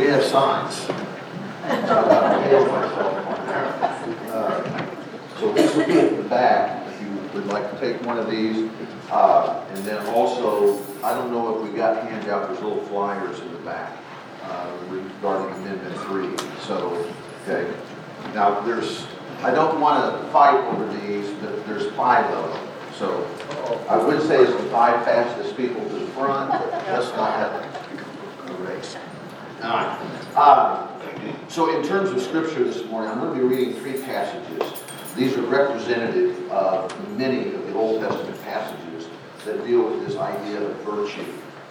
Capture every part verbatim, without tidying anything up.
we have signs. Uh, so this will be at the back if you would like to take one of these. Uh, and then also, I don't know if we got handout, there's little flyers in the back uh, regarding Amendment three. So, okay. Now, there's, I don't want to fight over these, but there's five of them. So, I would say it's the five fastest people to the front, but let's not have a race. All right. Uh, so, in terms of Scripture this morning, I'm going to be reading three passages. These are representative of many of the Old Testament passages that deal with this idea of virtue,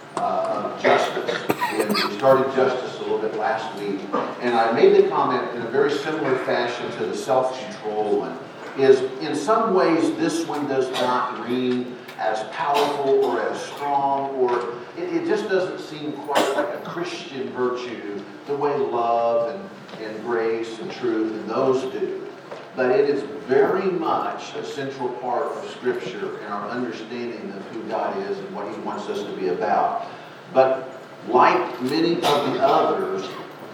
uh, of justice. And we started justice a little bit last week, and I made the comment in a very similar fashion to the self-control one, is in some ways this one does not read as powerful or as strong, or it, it just doesn't seem quite like a Christian virtue the way love and, and grace and truth and those do. But it is very much a central part of Scripture and our understanding of who God is and what He wants us to be about. But like many of the others,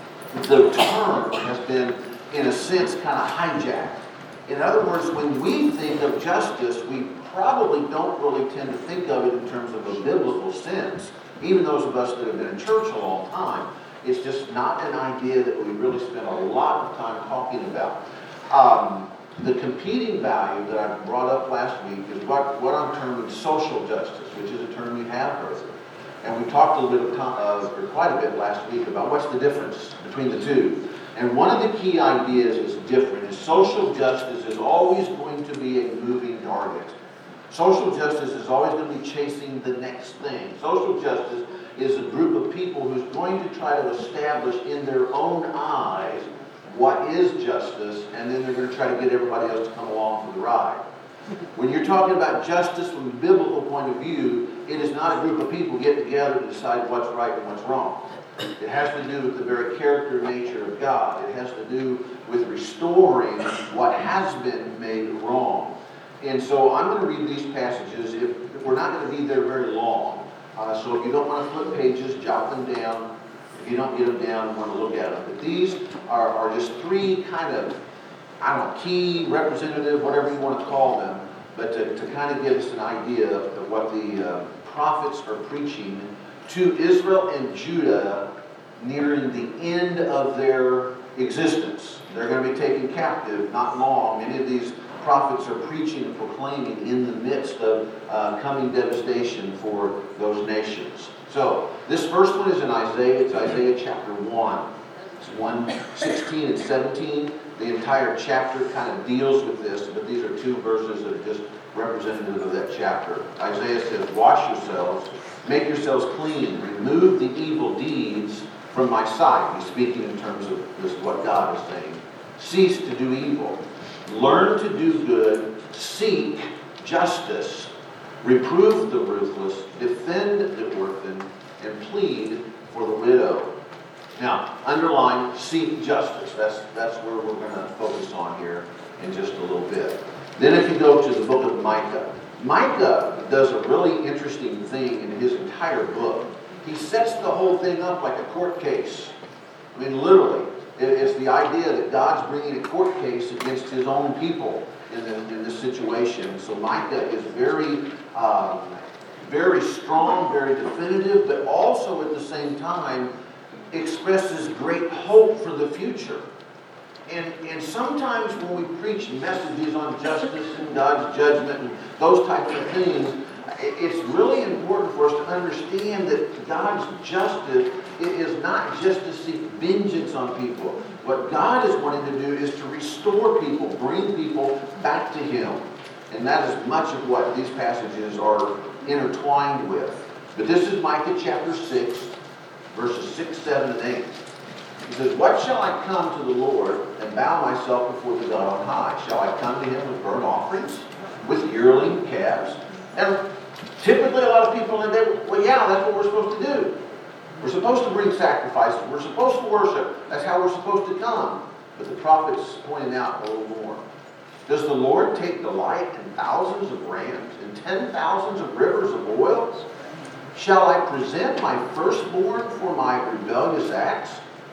the term has been, in a sense, kind of hijacked. In other words, when we think of justice, we probably don't really tend to think of it in terms of a biblical sense. Even those of us that have been in church a long time, it's just not an idea that we really spend a lot of time talking about. Um, the competing value that I brought up last week is what, what I'm terming social justice, which is a term you have heard. And we talked a little bit, of time, uh, or quite a bit last week about what's the difference between the two. And one of the key ideas is different. Is social justice is always going to be a moving target. Social justice is always going to be chasing the next thing. Social justice is a group of people who's going to try to establish in their own eyes what is justice, and then they're going to try to get everybody else to come along for the ride. When you're talking about justice from a biblical point of view, it is not a group of people getting together to decide what's right and what's wrong. It has to do with the very character and nature of God. It has to do with restoring what has been made wrong. And so I'm going to read these passages. If, if we're not going to be there very long, uh, so if you don't want to flip pages, jot them down. If you don't get them down, want to look at them. But these are, are just three kind of, I don't know, key, representative, whatever you want to call them, but to, to kind of give us an idea of, of what the uh, prophets are preaching to Israel and Judah nearing the end of their existence. They're going to be taken captive not long. Many of these prophets are preaching and proclaiming in the midst of uh, coming devastation for those nations. So, this first one is in Isaiah. It's Isaiah chapter one. It's one, sixteen and seventeen. The entire chapter kind of deals with this, but these are two verses that are just representative of that chapter. Isaiah says, "Wash yourselves, make yourselves clean, remove the evil deeds from my sight." He's speaking in terms of this, what God is saying. "Cease to do evil. Learn to do good. Seek justice. Reprove the ruthless. Defend the orphan. And plead for the widow." Now, underline, seek justice. That's, that's where we're going to focus on here in just a little bit. Then if you go to the book of Micah. Micah does a really interesting thing in his entire book. He sets the whole thing up like a court case. I mean, literally. It's the idea that God's bringing a court case against His own people in, the, in this situation. So Micah is very, um, very strong, very definitive, but also at the same time expresses great hope for the future. And, and sometimes when we preach messages on justice and God's judgment and those types of things, it's really important for us to understand that God's justice is not just to seek vengeance on people. What God is wanting to do is to restore people, bring people back to Him. And that is much of what these passages are intertwined with. But this is Micah chapter six, verses six, seven, and eight. He says, "What shall I come to the Lord and bow myself before the God on high? Shall I come to Him with burnt offerings, with yearling calves?" And typically a lot of people in there, well, yeah, that's what we're supposed to do. We're supposed to bring sacrifices. We're supposed to worship. That's how we're supposed to come. But the prophet's pointing out a little more. "Does the Lord take delight in thousands of rams and ten thousands of rivers of oil? Shall I present my firstborn for my rebellious acts,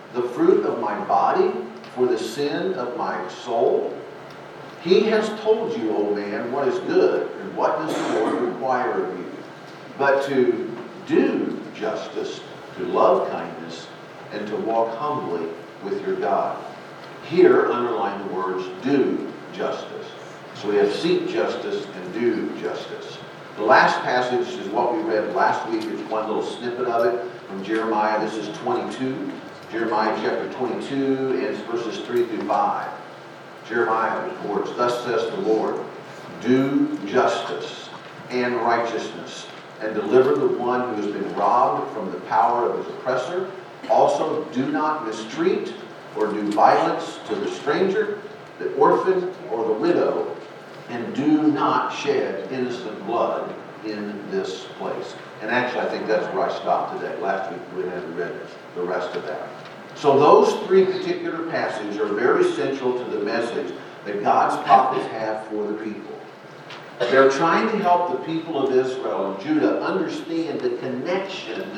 the fruit of my body for the sin of my soul? He has told you, O man, what is good, and what does the Lord require of you, but to do justice, to love kindness, and to walk humbly with your God. Here, underline the words, do justice. So we have seek justice and do justice. The last passage is what we read last week. It's one little snippet of it from Jeremiah. This is twenty-two. Jeremiah chapter twenty-two, and it's verses three through five. Jeremiah reports, thus says the Lord, do justice and righteousness, and deliver the one who has been robbed from the power of his oppressor. Also do not mistreat or do violence to the stranger, the orphan, or the widow, and do not shed innocent blood in this place. And actually, I think that's where I stopped today. Last week we hadn't read the rest of that. So those three particular passages are very central to the message that God's prophets have for the people. They're trying to help the people of Israel and Judah understand the connection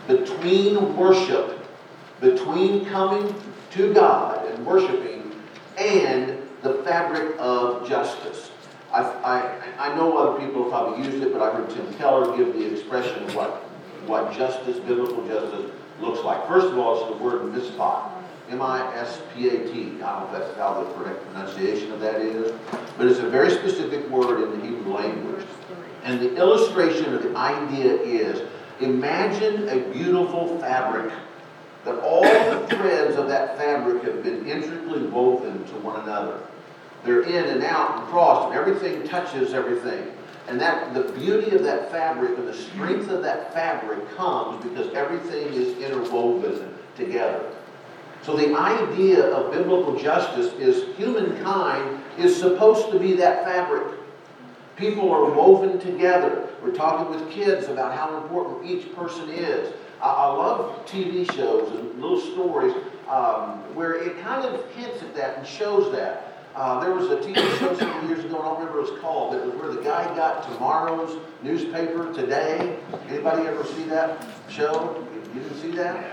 between worship, between coming to God and worshiping, and the fabric of justice. I, I, I know other people have probably used it, but I heard Tim Keller give the expression of what, what justice, biblical justice, looks like. First of all, it's the word mispat. M I S P A T. I don't know if that's how the correct pronunciation of that is, but it's a very specific word in the Hebrew language. And the illustration or the idea is, imagine a beautiful fabric that all the threads of that fabric have been intricately woven to one another. They're in and out and crossed, and everything touches everything. And that the beauty of that fabric and the strength of that fabric comes because everything is interwoven together. So the idea of biblical justice is humankind is supposed to be that fabric. People are woven together. We're talking with kids about how important each person is. I, I love T V shows and little stories um, where it kind of hints at that and shows that. Uh, there was a T V show several years ago, I don't remember what it was called, but it was where the guy got tomorrow's newspaper today. Anybody ever see that show? You didn't see that?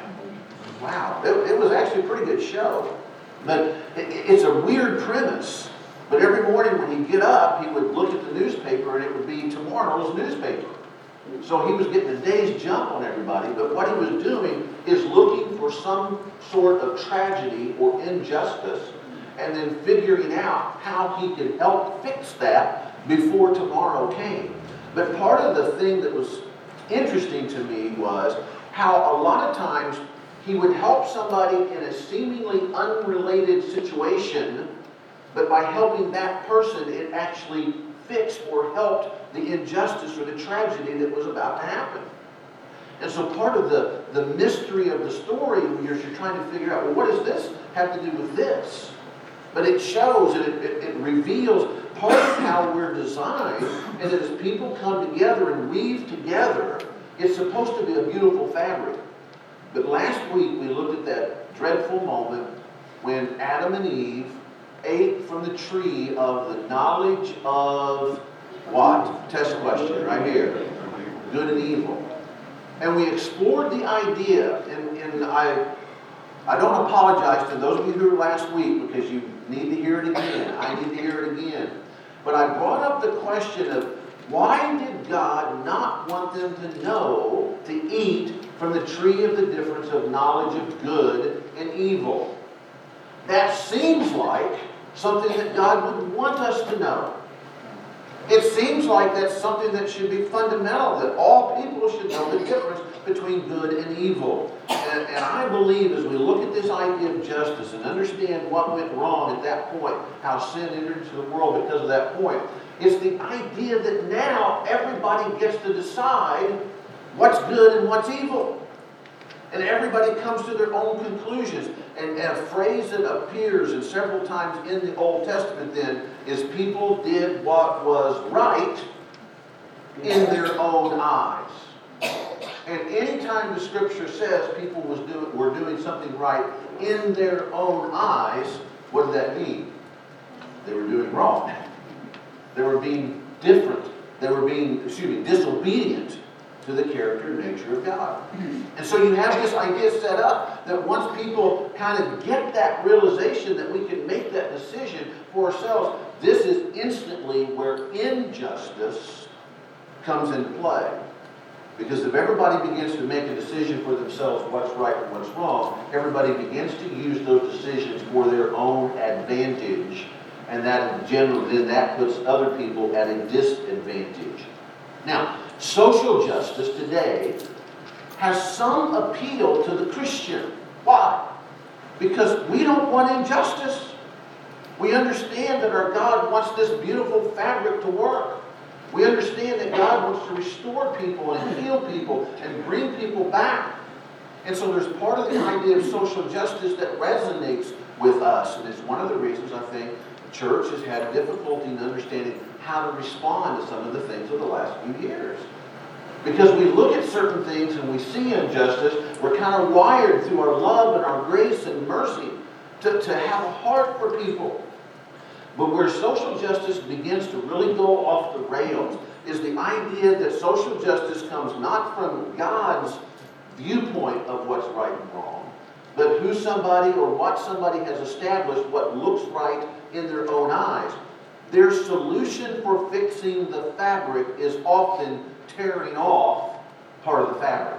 Wow, it, it was actually a pretty good show. But it, it's a weird premise. But every morning when he'd get up, he would look at the newspaper and it would be tomorrow's newspaper. So he was getting a day's jump on everybody, but what he was doing is looking for some sort of tragedy or injustice and then figuring out how he could help fix that before tomorrow came. But part of the thing that was interesting to me was how a lot of times he would help somebody in a seemingly unrelated situation, but by helping that person, it actually fixed or helped the injustice or the tragedy that was about to happen. And so part of the, the mystery of the story is you're trying to figure out, well, what does this have to do with this? But it shows and it, it, it reveals part of how we're designed, and that as people come together and weave together, it's supposed to be a beautiful fabric. But last week we looked at that dreadful moment when Adam and Eve ate from the tree of the knowledge of what? Test question right here. Good and evil. And we explored the idea, and, and I I don't apologize to those of you who were last week because you need to hear it again. I need to hear it again. But I brought up the question of why did God not want them to know to eat from the tree of the difference of knowledge of good and evil? That seems like something that God would want us to know. It seems like that's something that should be fundamental, that all people should know the difference between good and evil. And, and I believe as we look at this idea of justice and understand what went wrong at that point, how sin entered into the world because of that point, it's the idea that now everybody gets to decide what's good and what's evil. And everybody comes to their own conclusions. And, and a phrase that appears in several times in the Old Testament then is people did what was right in their own eyes. And anytime the Scripture says people was do, were doing something right in their own eyes, what did that mean? They were doing wrong. They were being different. They were being, excuse me, disobedient to the character and nature of God. And so you have this idea set up that once people kind of get that realization that we can make that decision for ourselves, this is instantly where injustice comes into play. Because if everybody begins to make a decision for themselves what's right and what's wrong, everybody begins to use those decisions for their own advantage. And that in general, then that puts other people at a disadvantage. Now, social justice today has some appeal to the Christian. Why? Because we don't want injustice. We understand that our God wants this beautiful fabric to work. We understand that God wants to restore people and heal people and bring people back. And so there's part of the idea of social justice that resonates with us. And it's one of the reasons I think the church has had difficulty in understanding how to respond to some of the things of the last few years. Because we look at certain things and we see injustice, we're kind of wired through our love and our grace and mercy to, to have a heart for people. But where social justice begins to really go off the rails is the idea that social justice comes not from God's viewpoint of what's right and wrong, but who somebody or what somebody has established what looks right in their own eyes. Their solution for fixing the fabric is often tearing off part of the fabric.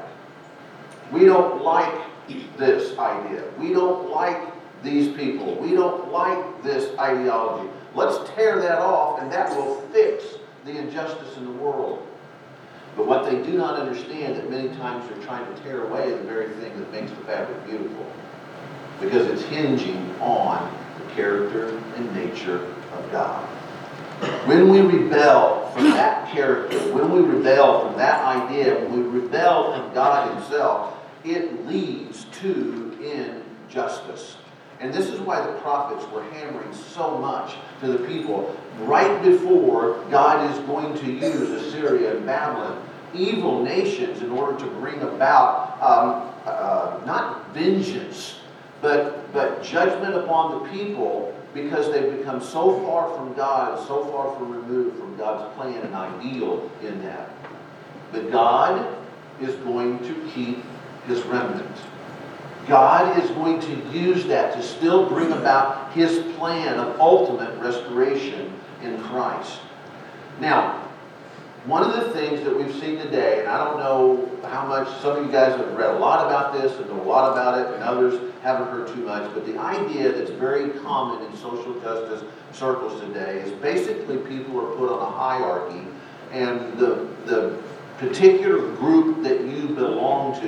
We don't like this idea. We don't like these people. We don't like this ideology. Let's tear that off, and that will fix the injustice in the world. But what they do not understand that many times they're trying to tear away the very thing that makes the fabric beautiful, because it's hinging on the character and nature of God. When we rebel from that character, when we rebel from that idea, when we rebel from God Himself, it leads to injustice. And this is why the prophets were hammering so much to the people right before God is going to use Assyria and Babylon, evil nations, in order to bring about um, uh, not vengeance, but, but judgment upon the people, because they've become so far from God, so far from removed from God's plan and ideal in that. But God is going to keep His remnant. God is going to use that to still bring about His plan of ultimate restoration in Christ. Now, one of the things that we've seen today, and I don't know how much, some of you guys have read a lot about this and know a lot about it, and others haven't heard too much, but the idea that's very common in social justice circles today is basically people are put on a hierarchy, and the, the particular group that you belong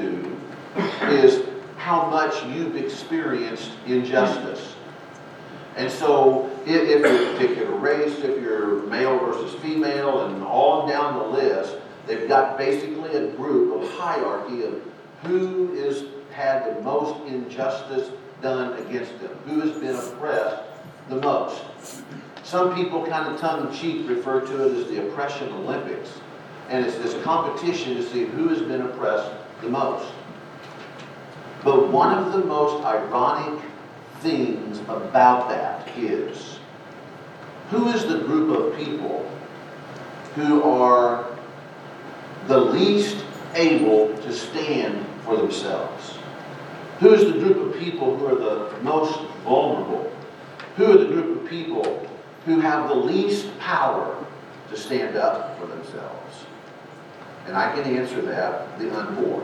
to is how much you've experienced injustice. And so if, if you're a particular race, if you're male versus female, and on down the list, they've got basically a group of hierarchy of who has had the most injustice done against them, who has been oppressed the most. Some people kind of tongue-in-cheek refer to it as the oppression Olympics. And it's this competition to see who has been oppressed the most. But one of the most ironic things about that is, who is the group of people who are the least able to stand for themselves? Who is the group of people who are the most vulnerable? Who are the group of people who have the least power to stand up for themselves? And I can answer that, the unborn.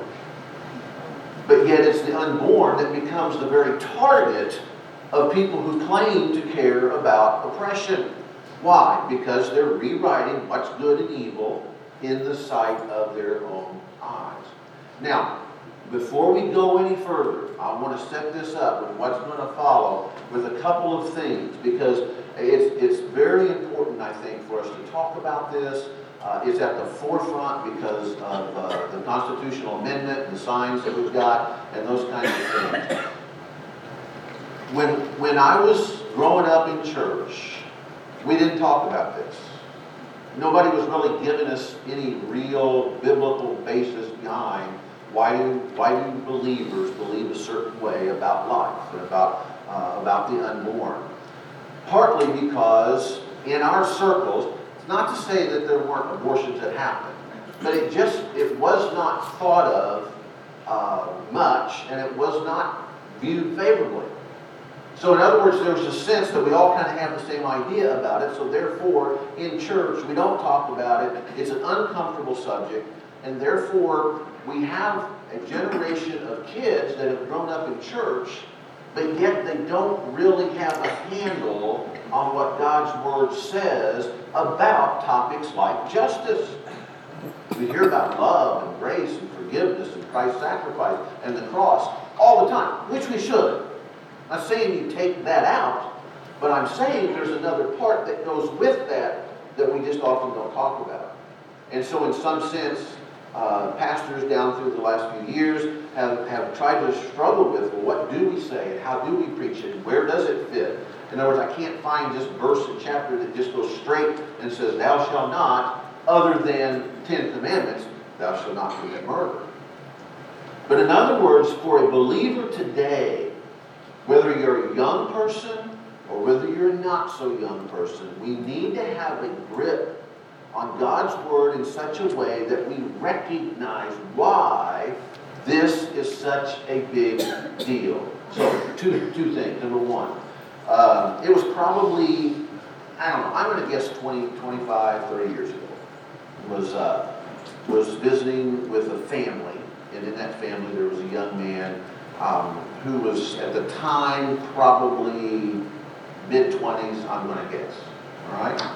But yet it's the unborn that becomes the very target of people who claim to care about oppression. Why? Because they're rewriting what's good and evil in the sight of their own eyes. Now, before we go any further, I want to set this up with what's going to follow with a couple of things, because it's, it's very important, I think, for us to talk about this. Uh, it's at the forefront because of uh, the constitutional amendment, the signs that we've got, and those kinds of things. When, when I was growing up in church, we didn't talk about this. Nobody was really giving us any real biblical basis behind why do, why do believers believe a certain way about life and about, uh, about the unborn. Partly because in our circles, not to say that there weren't abortions that happened, but it just, it was not thought of uh, much, and it was not viewed favorably. So in other words, there's a sense that we all kind of have the same idea about it, so therefore, in church, we don't talk about it. It's an uncomfortable subject, and therefore, we have a generation of kids that have grown up in church, but yet they don't really have a handle on what God's Word says about topics like justice. We hear about love and grace and forgiveness and Christ's sacrifice and the cross all the time, which we should. I'm not saying you take that out, but I'm saying there's another part that goes with that that we just often don't talk about. And so in some sense, uh, pastors down through the last few years have, have tried to struggle with, well, what do we say and how do we preach it and where does it fit? In other words, I can't find just verse and chapter that just goes straight and says, thou shalt not, other than Ten Commandments, thou shalt not commit murder. But in other words, for a believer today, whether you're a young person or whether you're a not so young person, we need to have a grip on God's Word in such a way that we recognize why this is such a big deal. So, two, two things. Number one, um, it was probably, I don't know, I'm going to guess twenty, twenty-five, thirty years ago. Was, uh, was visiting with a family, and in that family there was a young man um, who was at the time probably mid-twenties, I'm going to guess. All right?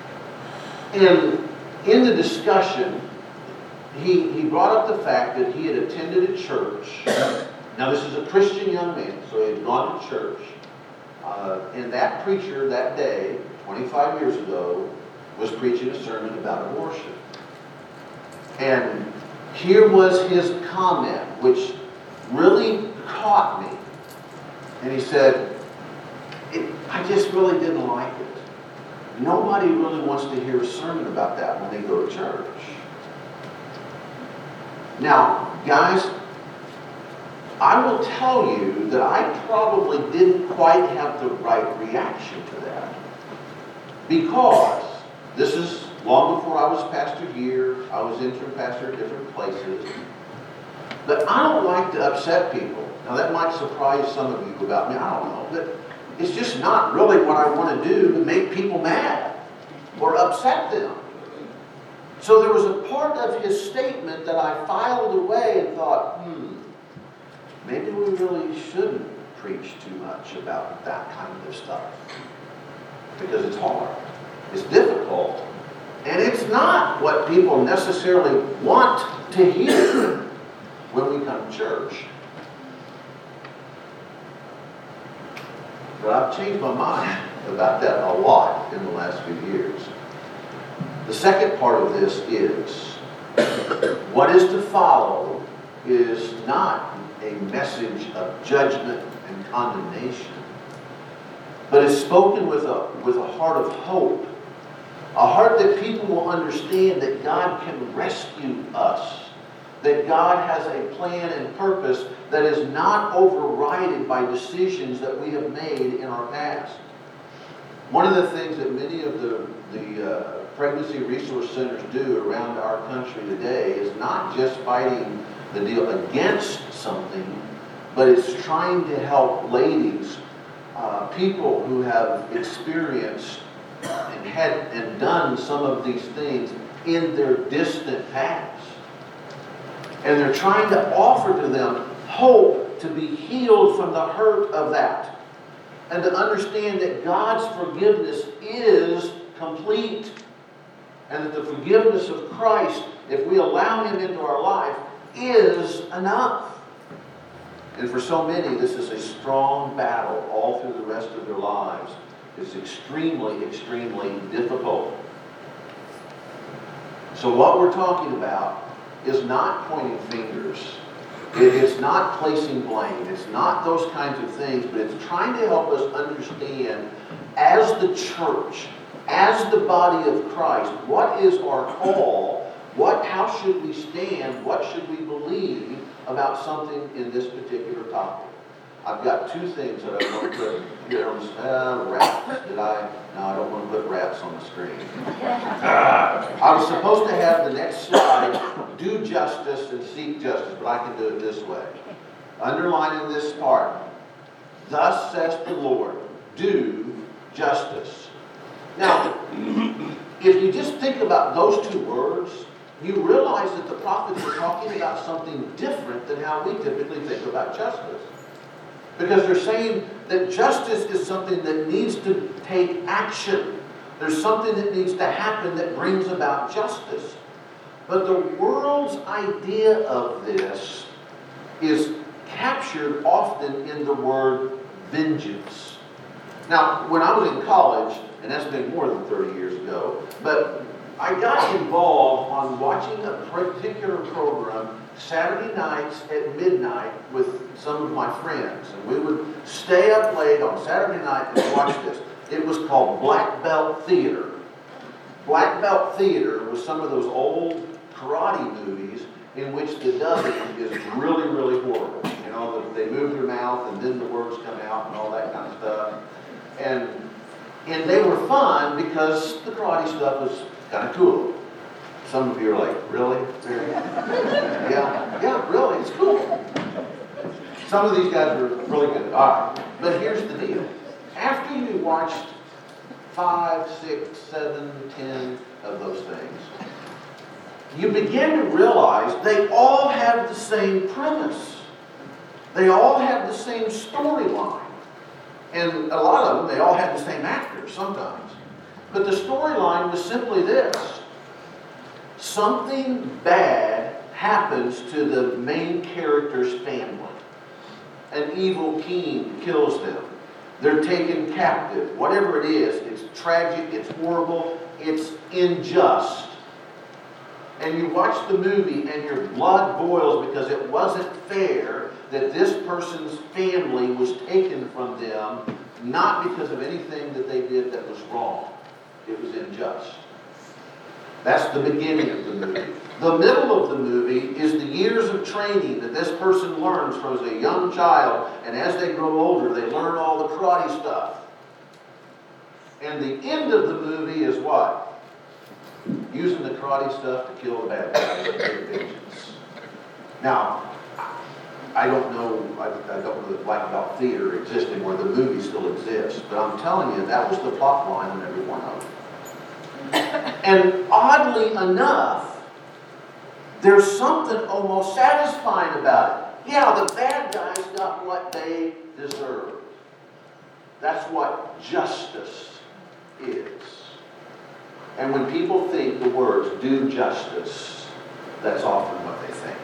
And in the discussion, he, he brought up the fact that he had attended a church. Now, this is a Christian young man, so he had gone to church. Uh, and that preacher that day, twenty-five years ago, was preaching a sermon about abortion. And here was his comment, which really caught me. And he said, it, I just really didn't like it. Nobody really wants to hear a sermon about that when they go to church. Now, guys, I will tell you that I probably didn't quite have the right reaction to that. Because this is long before I was pastor here. I was interim pastor at different places. But I don't like to upset people. Now, that might surprise some of you about me. I don't know. But it's just not really what I want to do to make people mad or upset them. So there was a part of his statement that I filed away and thought, hmm, maybe we really shouldn't preach too much about that kind of stuff. Because it's hard. It's difficult. And it's not what people necessarily want to hear when we come to church. But I've changed my mind about that a lot in the last few years. The second part of this is, what is to follow is not a message of judgment and condemnation, but is spoken with a, with a heart of hope. A heart that people will understand that God can rescue us. That God has a plan and purpose that is not overridden by decisions that we have made in our past. One of the things that many of the, the uh, pregnancy resource centers do around our country today is not just fighting the deal against something, but it's trying to help ladies, uh, people who have experienced and had and done some of these things in their distant past. And they're trying to offer to them hope to be healed from the hurt of that. And to understand that God's forgiveness is complete. And that the forgiveness of Christ, if we allow Him into our life, is enough. And for so many, this is a strong battle all through the rest of their lives. It's extremely, extremely difficult. So what we're talking about is not pointing fingers. It's not placing blame. It's not those kinds of things, but it's trying to help us understand, as the church, as the body of Christ, what is our call? What, how should we stand? What should we believe about something in this particular topic? I've got two things that I want to put here on the uh, raps. Did I? No, I don't want to put raps on the screen. I was supposed to have the next slide, do justice and seek justice, but I can do it this way. Underlining this part, Thus says the Lord, do justice. Now, if you just think about those two words, you realize that the prophets are talking about something different than how we typically think about justice. Because they're saying that justice is something that needs to take action. There's something that needs to happen that brings about justice. But the world's idea of this is captured often in the word vengeance. Now, when I was in college, and that's been more than thirty years ago, but I got involved on watching a particular program Saturday nights at midnight with some of my friends. And we would stay up late on Saturday night and watch this. It was called Black Belt Theater. Black Belt Theater was some of those old karate movies in which the dubbing is really, really horrible. You know, they move their mouth and then the words come out and all that kind of stuff. And, and they were fun because the karate stuff was kind of cool. Some of you are like, really? yeah, yeah, really, it's cool. Some of these guys are really good. All right, but here's the deal. After you watched five, six, seven, ten of those things, you begin to realize they all have the same premise. They all have the same storyline. And a lot of them, they all had the same actors sometimes. But the storyline was simply this. Something bad happens to the main character's family. An evil king kills them. They're taken captive. Whatever it is, it's tragic, it's horrible, it's unjust. And you watch the movie and your blood boils because it wasn't fair that this person's family was taken from them, not because of anything that they did that was wrong. It was unjust. That's the beginning of the movie. The middle of the movie is the years of training that this person learns from as a young child, and as they grow older, they learn all the karate stuff. And the end of the movie is what? Using the karate stuff to kill the bad guys and take vengeance. Now, I don't know, I, I don't know that Black Belt Theater exists anymore, the movie still exists, but I'm telling you, that was the plot line in every one of them. And oddly enough, there's something almost satisfying about it. Yeah, the bad guys got what they deserved. That's what justice is. And when people think the words do justice, that's often what they think.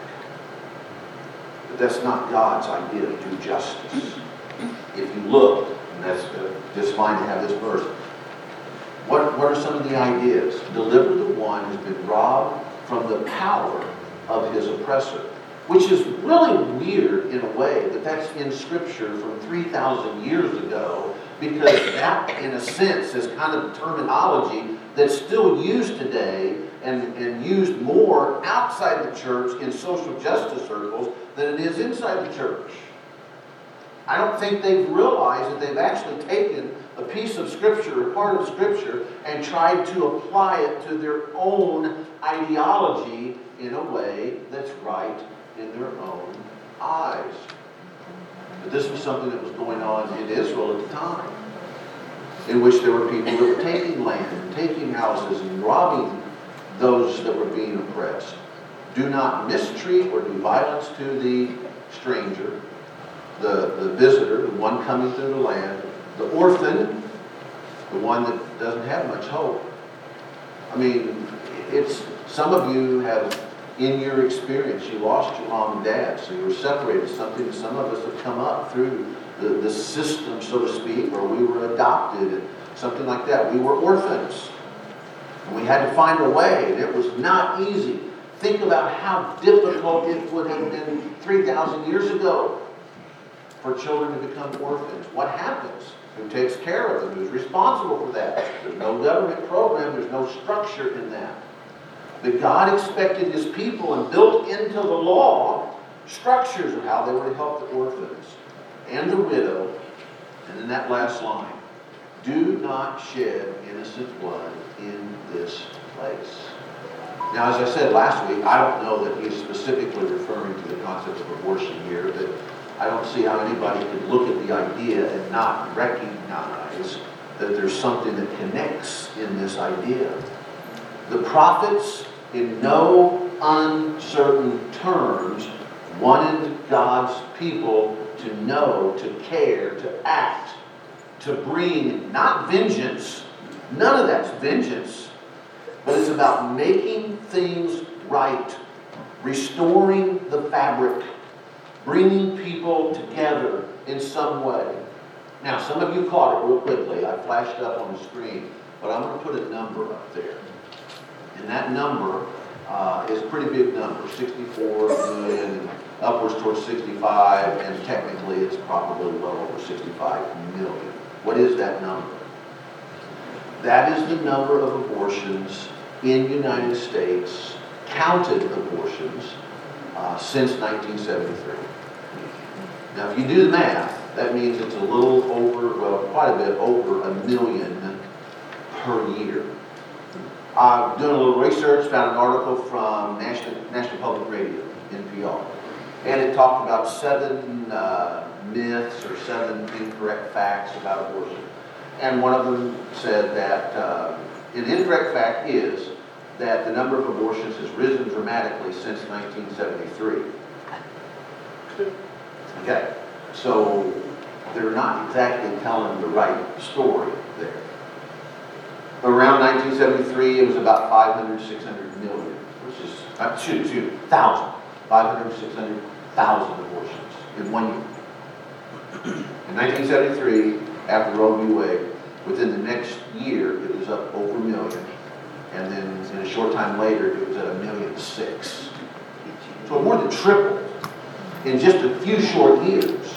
But that's not God's idea of do justice. If you look, and that's uh, just fine to have this verse, What, what are some of the ideas? Deliver the one who's been robbed from the power of his oppressor. Which is really weird in a way that that's in Scripture from three thousand years ago, because that, in a sense, is kind of terminology that's still used today and, and used more outside the church in social justice circles than it is inside the church. I don't think they've realized that they've actually taken a piece of Scripture, a part of Scripture, and tried to apply it to their own ideology in a way that's right in their own eyes. But this was something that was going on in Israel at the time, in which there were people that were taking land and taking houses and robbing those that were being oppressed. Do not mistreat or do violence to the stranger, the, the visitor, the one coming through the land, the orphan, the one that doesn't have much hope. I mean, it's some of you have, in your experience, you lost your mom and dad, so you were separated, something that some of us have come up through the, the system, so to speak, or we were adopted, and something like that. We were orphans. And we had to find a way, and it was not easy. Think about how difficult it would have been three thousand years ago for children to become orphans. What happens? Who takes care of them? Who's responsible for that? There's no government program. There's no structure in that. But God expected His people and built into the law structures of how they were to help the orphans and the widow. And in that last line, do not shed innocent blood in this place. Now, as I said last week, I don't know that he's specifically referring to the concept of abortion here, but I don't see how anybody could look at the idea and not recognize that there's something that connects in this idea. The prophets, in no uncertain terms, wanted God's people to know, to care, to act, to bring not vengeance. None of that's vengeance. But it's about making things right, restoring the fabric, bringing people together in some way. Now, some of you caught it real quickly. I flashed up on the screen, but I'm going to put a number up there. And that number uh, is a pretty big number, sixty-four million, upwards towards sixty-five, and technically it's probably well over sixty-five million. What is that number? That is the number of abortions in the United States, counted abortions, uh, since nineteen seventy-three. Now, if you do the math, that means it's a little over, well, quite a bit over a million per year. I'm doing a little research, found an article from National, National Public Radio, N P R, and it talked about seven uh, myths or seven incorrect facts about abortion. And one of them said that uh, an incorrect fact is that the number of abortions has risen dramatically since nineteen seventy-three. Okay, so they're not exactly telling the right story there. Around nineteen seventy-three, it was about five hundred, six hundred million, which is, uh, shoot, shoot, thousand. five hundred, six hundred thousand abortions in one year. In nineteen seventy-three, after Roe v. Wade, within the next year, it was up over a million. And then in a short time later, it was at a million six. So it more than tripled in just a few short years.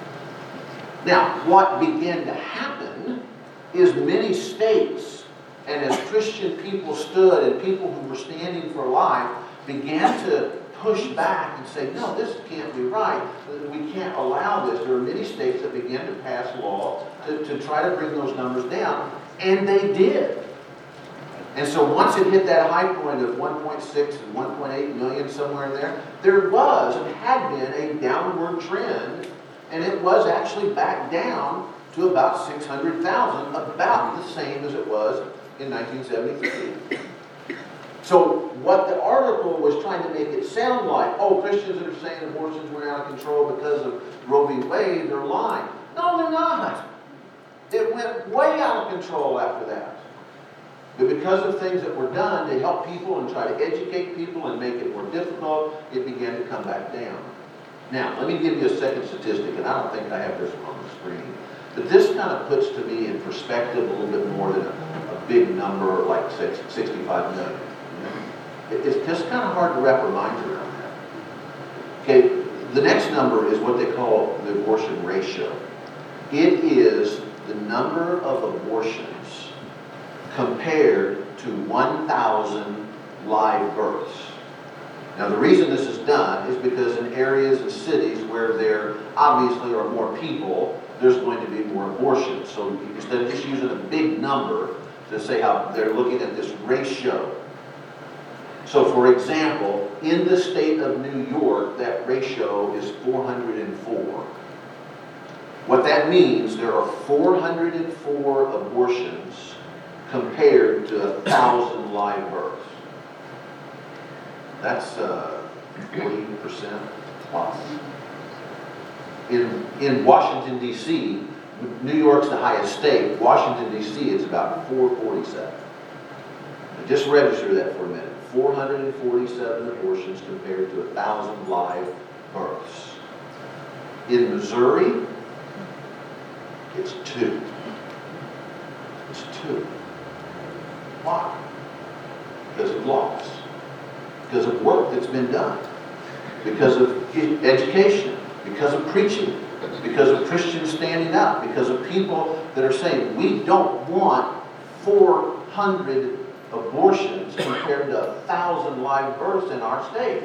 Now, what began to happen is many states, and as Christian people stood and people who were standing for life began to push back and say, no, this can't be right. We can't allow this. There are many states that began to pass law to, to try to bring those numbers down, and they did. And so once it hit that high point of one point six and one point eight million, somewhere in there, there was and had been a downward trend, and it was actually back down to about six hundred thousand, about the same as it was in nineteen seventy-three. So what the article was trying to make it sound like, oh, Christians that are saying abortions went out of control because of Roe v. Wade, they're lying. No, they're not. It went way out of control after that. But because of things that were done to help people and try to educate people and make it more difficult, it began to come back down. Now, let me give you a second statistic, and I don't think I have this one on the screen. But this kind of puts to me in perspective a little bit more than a, a big number like sixty-five million. It, it's just kind of hard to wrap our minds around that. Okay, the next number is what they call the abortion ratio. It is the number of abortions compared to one thousand live births. Now, the reason this is done is because in areas and cities where there obviously are more people, there's going to be more abortions. So instead of just using a big number to say how they're looking at this ratio. So, for example, in the state of New York, that ratio is four hundred four. What that means, there are four hundred four abortions compared to a thousand live births. That's uh, forty percent plus. In, in Washington, D C, New York's the highest state. Washington, D C, it's about four forty-seven. Now just register that for a minute. four hundred forty-seven abortions compared to a thousand live births. In Missouri, it's two. It's two. Why? Because of laws. Because of work that's been done. Because of education. Because of preaching. Because of Christians standing up. Because of people that are saying, we don't want four hundred abortions compared to a thousand live births in our state.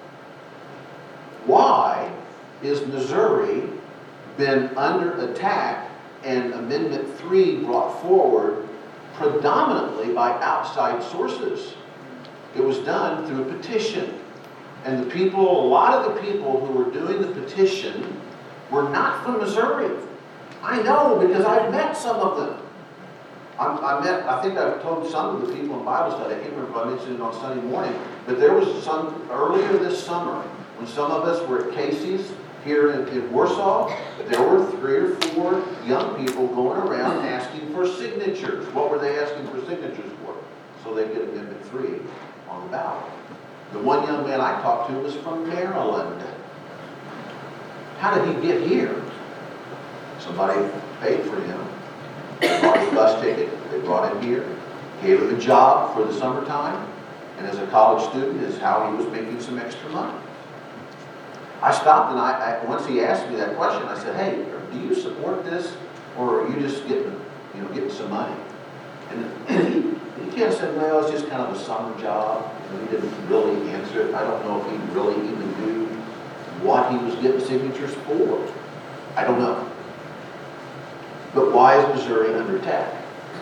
Why is Missouri been under attack and Amendment three brought forward predominantly by outside sources? It was done through a petition. And the people, a lot of the people who were doing the petition were not from Missouri. I know because I've met some of them. I, I met, I think I've told some of the people in Bible study, I can't remember if I mentioned it on Sunday morning, but there was some, earlier this summer, when some of us were at Casey's here in, in Warsaw, there were three or four young people going around asking for signatures. What were they asking for signatures for? So they get Amendment three on the ballot. The one young man I talked to was from Maryland. How did he get here? Somebody paid for him. They bought his bus ticket. They brought him here. Gave him a job for the summertime. And as a college student is how he was making some extra money. I stopped and I, I once he asked me that question, I said, hey, do you support this? Or are you just getting, you know, getting some money? And, and he, he kind of said, well, it's just kind of a summer job. And he didn't really answer it. I don't know if he really even knew what he was getting signatures for. I don't know. But why is Missouri under attack?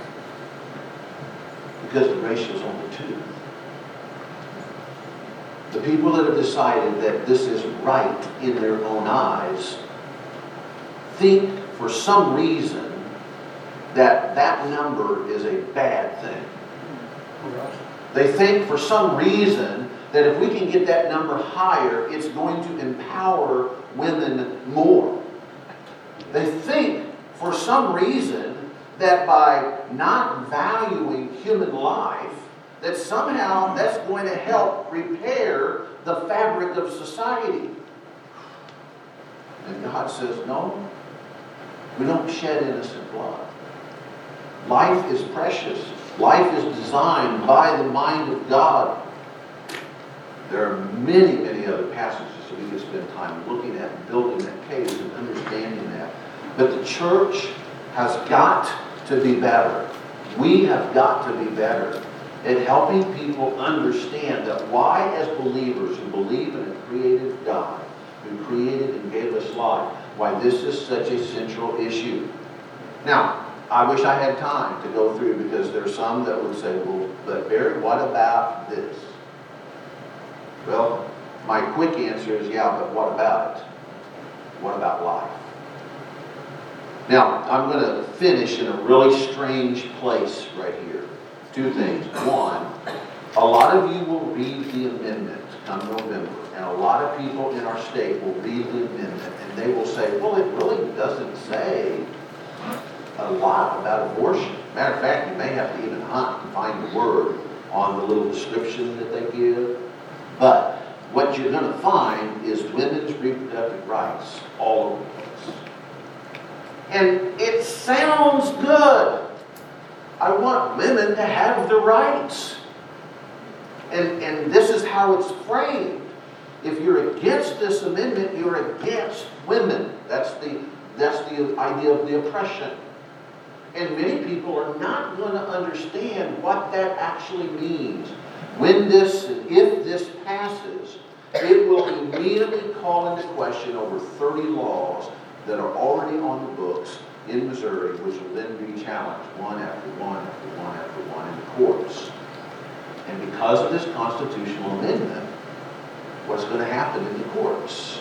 Because the ratio is only two. The people that have decided that this is right in their own eyes think for some reason that that number is a bad thing. They think for some reason that if we can get that number higher, it's going to empower women more. They think for some reason that by not valuing human life, that somehow that's going to help repair the fabric of society. And God says, no, we don't shed innocent blood. Life is precious. Life is designed by the mind of God. There are many, many other passages that we could spend time looking at and building that case and understanding that. But the church has got to be better. We have got to be better at helping people understand that why, as believers who believe in a creative God, who created and gave us life, why this is such a central issue. Now, I wish I had time to go through, because there's some that would say, well, but Barry, what about this? Well, my quick answer is, yeah, but what about it? What about life? Now, I'm going to finish in a really strange place right here. Two things. One, a lot of you will read the amendment come November, and a lot of people in our state will read the amendment, and they will say, well, it really doesn't say a lot about abortion. Matter of fact, you may have to even hunt and find the word on the little description that they give. But what you're going to find is women's reproductive rights all over the place. And it sounds good. I want women to have the rights. And, and this is how it's framed. If you're against this amendment, you're against women. That's the, that's the idea of the oppression. And many people are not going to understand what that actually means. When this, if this passes, it will immediately call into question over thirty laws that are already on the books in Missouri, which will then be challenged one after one after one after one in the courts. And because of this constitutional amendment, what's going to happen in the courts?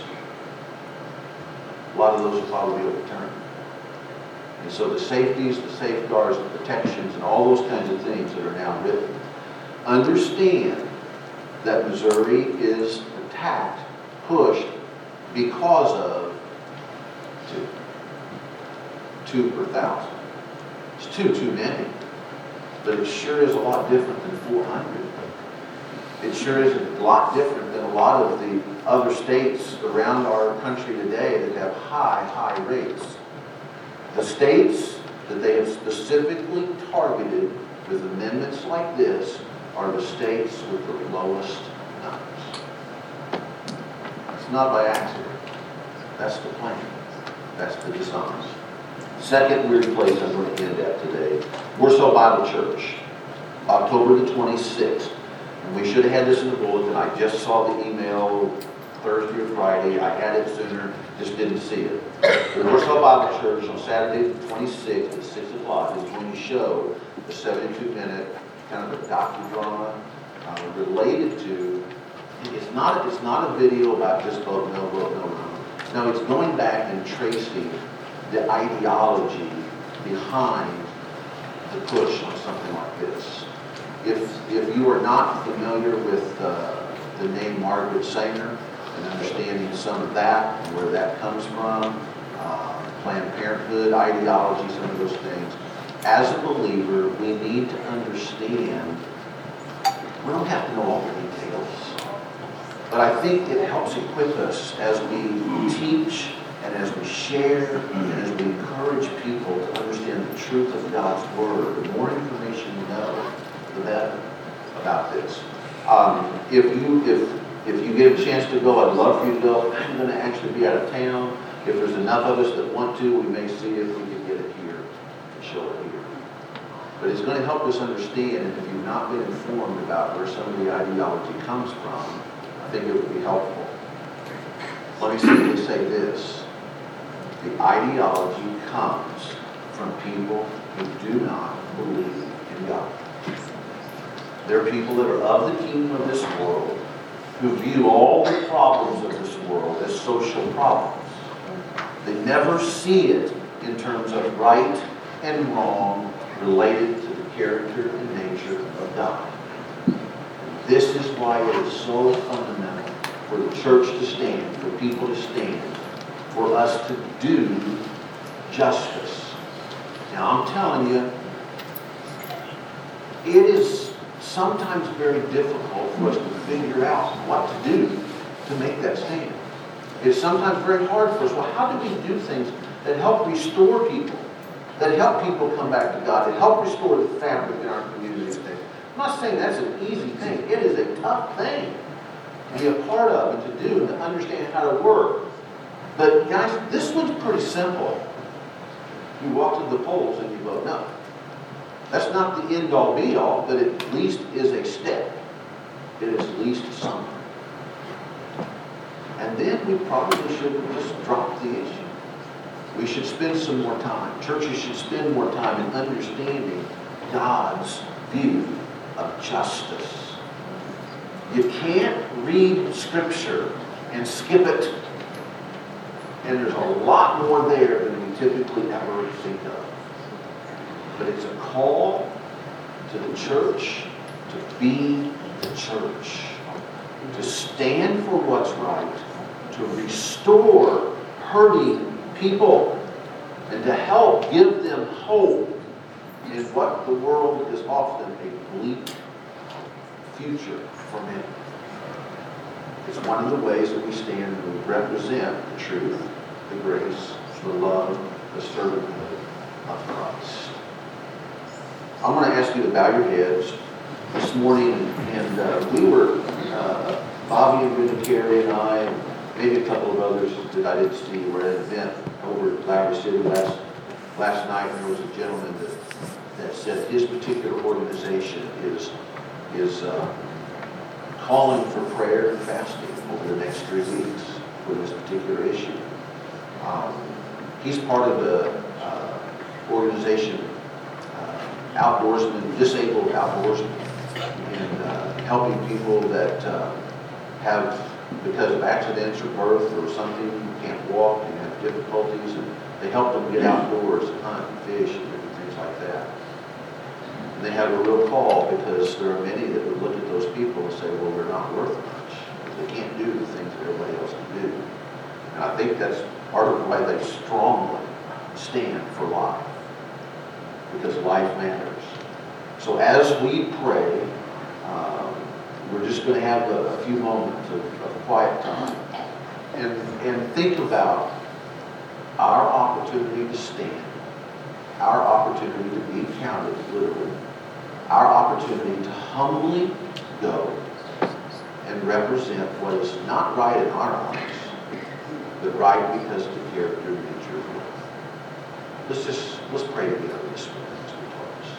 A lot of those will probably be overturned. And so the safeties, the safeguards, the protections, and all those kinds of things that are now written, understand that Missouri is attacked, pushed, because of two. Two per thousand. It's two too many. But it sure is a lot different than four hundred. It sure is a lot different than a lot of the other states around our country today that have high, high rates. The states that they have specifically targeted with amendments like this are the states with the lowest numbers. It's not by accident. That's the plan. That's the design. Second weird place I'm going to end at today, Warsaw Bible Church, October the twenty-sixth. And we should have had this in the bulletin. I just saw the email Thursday or Friday. I had it sooner, just didn't see it. The Warsaw Bible Church on Saturday the twenty-sixth at six o'clock is going to show the seventy-two minute kind of a docudrama uh, related to, it's not, it's not a video about just vote no, vote no, no. Now, it's going back and tracing the ideology behind the push on something like this. If, if you are not familiar with uh, the name Margaret Sanger and understanding some of that and where that comes from, uh, Planned Parenthood ideology, some of those things, as a believer, we need to understand, we don't have to know all the details, but I think it helps equip us as we teach and as we share and as we encourage people to understand the truth of God's Word. The more information you know, the better about this. Um, if you if if you get a chance to go, I'd love for you to go. I'm going to actually be out of town. If there's enough of us that want to, we may see if we can get it here and show it here. But it's going to help us understand, and if you've not been informed about where some of the ideology comes from, I think it would be helpful. Let me simply say this. The ideology comes from people who do not believe in God. There are people that are of the kingdom of this world who view all the problems of this world as social problems. They never see it in terms of right and wrong related to the character and nature of God. This is why it is so fundamental for the church to stand, for people to stand, for us to do justice. Now, I'm telling you, it is sometimes very difficult for us to figure out what to do to make that stand. It's sometimes very hard for us. Well, how do we do things that help restore people, that help people come back to God, that help restore the fabric in our community? I'm not saying that's an easy thing. It is a tough thing to be a part of and to do and to understand how to work. But guys, this one's pretty simple. You walk to the polls and you vote no. That's not the end-all be-all, but it at least is a step. It is at least something. And then we probably should just drop the issue. We should spend some more time. Churches should spend more time in understanding God's view of justice. You can't read Scripture and skip it. And there's a lot more there than we typically ever think of. But it's a call to the church to be the church, to stand for what's right, to restore hurting people, and to help give them hope in what the world is often a bleak future for many. It's one of the ways that we stand and we represent the truth, the grace, the love, the servanthood of Christ. I'm going to ask you to bow your heads this morning, and uh, we were, uh, Bobby and Brenda Carey and I, and maybe a couple of others that I didn't see, were at an event over at Flower City last, last night, and there was a gentleman that, that said his particular organization is, is uh, calling for prayer and fasting over the next three weeks for this particular issue. Um, he's part of the uh, organization outdoorsmen, disabled outdoorsmen, and uh, helping people that uh, have, because of accidents or birth or something, can't walk and have difficulties, and they help them get outdoors and hunt and fish and different things like that. And they have a real call because there are many that would look at those people and say, well, they're not worth much because they can't do the things that everybody else can do. And I think that's part of why they strongly stand for life, because life matters. So as we pray, um, we're just going to have a, a few moments of, of quiet time and, and think about our opportunity to stand, our opportunity to be counted literally, our opportunity to humbly go and represent what is not right in our eyes, but right because of the character and nature of God. Let's just, let's pray together this morning as we close.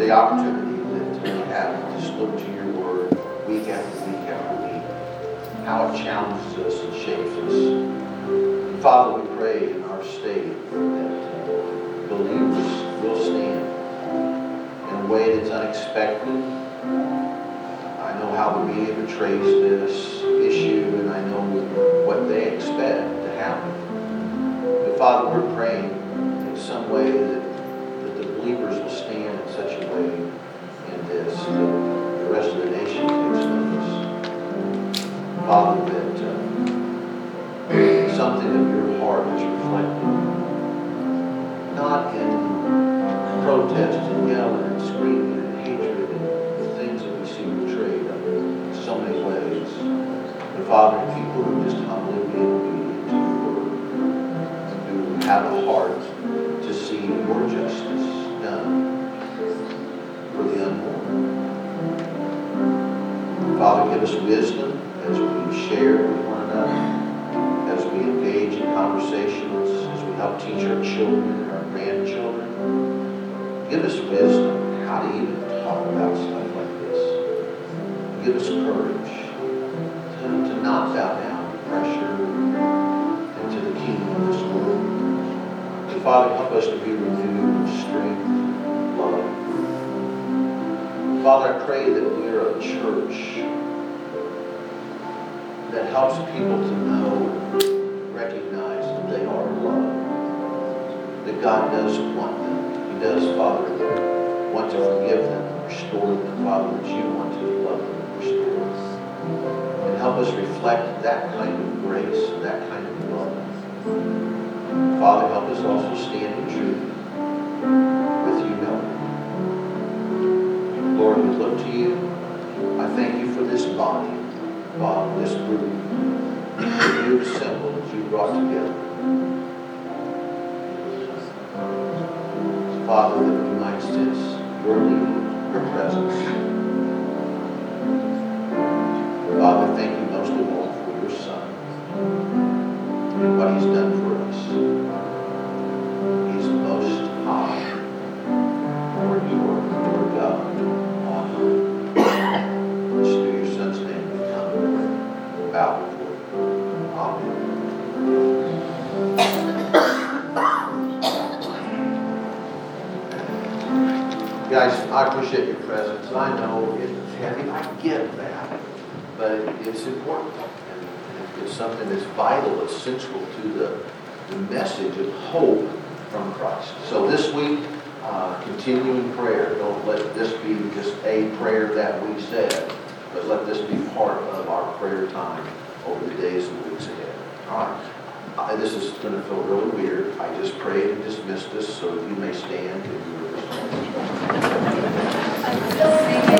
the opportunity that we have to just look to your word week after week after week, how it challenges us and shapes us. And Father, we pray in our state that believers will stand in a way that's unexpected. I know how the media portrays this issue, and I know what they expect to happen. But Father, we're praying in some way that, that the believers will stand in such a way in this that the rest of the nation takes notice. Father, that uh, something of your heart is reflected, not in protest and yelling and screaming and hatred and the things that we see portrayed in so many ways. But Father, people who just humbly be obedient to your word, who have a heart to see your justice done for the unborn. Father, give us wisdom as we share with one another, as we engage in conversations, as we help teach our children and our grandchildren. Give us wisdom how to even talk about stuff like this. Give us courage to, to not bow down to pressure and to the kingdom of this world. And Father, help us to be renewed with strength, love. Father, I pray that we are a church that helps people to know, recognize that they are loved, that God does want them. He does, Father, want to forgive them and restore them, Father, that you want to love them and restore them. And help us reflect that kind of grace, that kind of love. Father, help us also stand in truth with humility. Lord, we look to you. I thank you for this body, Father, this group that you assembled, that you brought together. Father, that we might sense your leading, your presence. Father, thank you most of all for your Son and what he's done for us. He's most high, Lord, you are Lord God on high. It's through your Son's name we come and bow before you. Amen. Guys, I appreciate your presence. I know it's heavy. I get that. But it's important. And it's something that's vital, it's central to the, the message of hope from Christ. So this week, uh, continuing prayer. Don't let this be just a prayer that we said, but let this be part of our prayer time over the days and weeks ahead. All right. Uh, this is going to feel really weird. I just prayed and dismissed this, so you may stand and you